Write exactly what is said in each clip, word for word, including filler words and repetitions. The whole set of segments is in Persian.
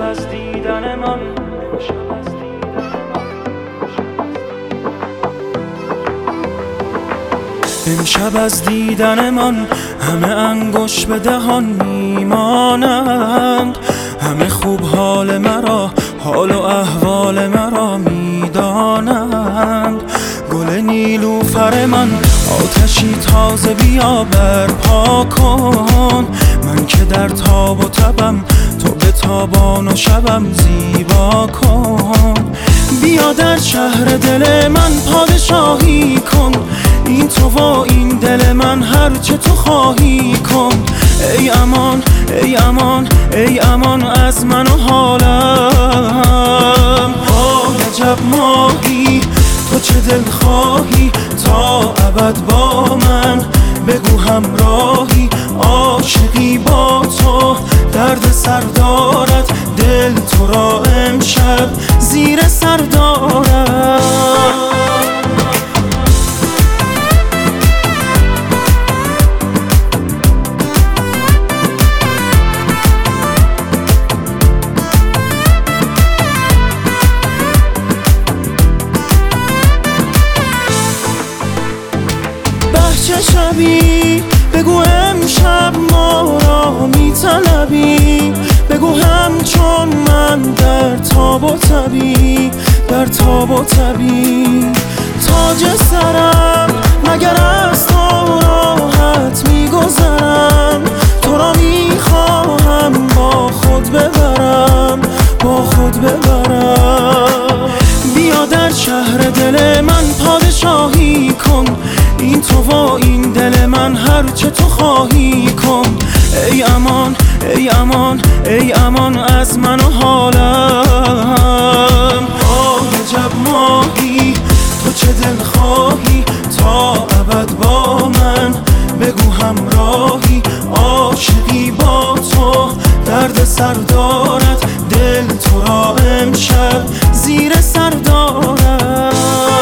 از دیدن من، امشب از دیدن من، امشب از دیدن من همه انگشت به دهان میمانند، همه خوب حال مرا، حال و احوال مرا میدانند. گل نیلوفر من آتشی تازه بیا برپا کن، من که در تاب و تبم تو به تابان و شبم زیبا کن. بیا در شهر دل من پادشاهی کن، این تو و این دل من هرچه تو خواهی کن. ای امان ای امان ای امان از من و حالم. آه عجب ماهی تو چه دل خواهی تا ابد با من، بگو همراهی عاشقی با تو، درد سر دارد دل تو را امشب زیر سر دارد. چه شبی بگو امشب ما را میطلبی، بگو همچون من در تاب و تبی، در تاب و تبی. تاج سرم مگر از تو راحت میگذرم، تو را میخواهم با خود ببرم، با خود ببرم. بیا در شهر دل من پادشاهی کن، این تو و این دل من هرچه تو خواهی کن. ای امان ای امان ای امان از من و حالم. آه عجب ماهی تو چه دل خواهی تا ابد با من، بگو همراهی عاشقی با تو، درد سر دارد دل تو را امشب زیر سر دارد.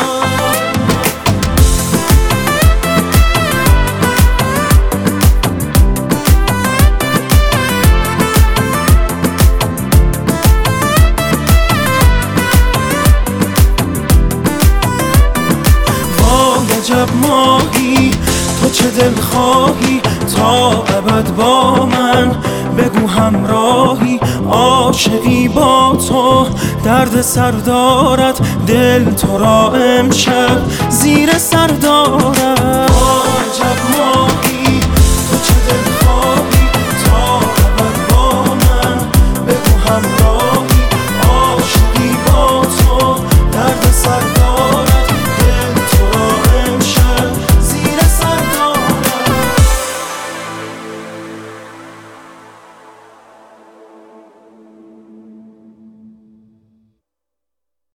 عجب ماهی تو چه دل خواهی تا ابد با من، بگو همراهی عاشقی با تو، درد سر دارد دل تو را امشب زیر سر دارد.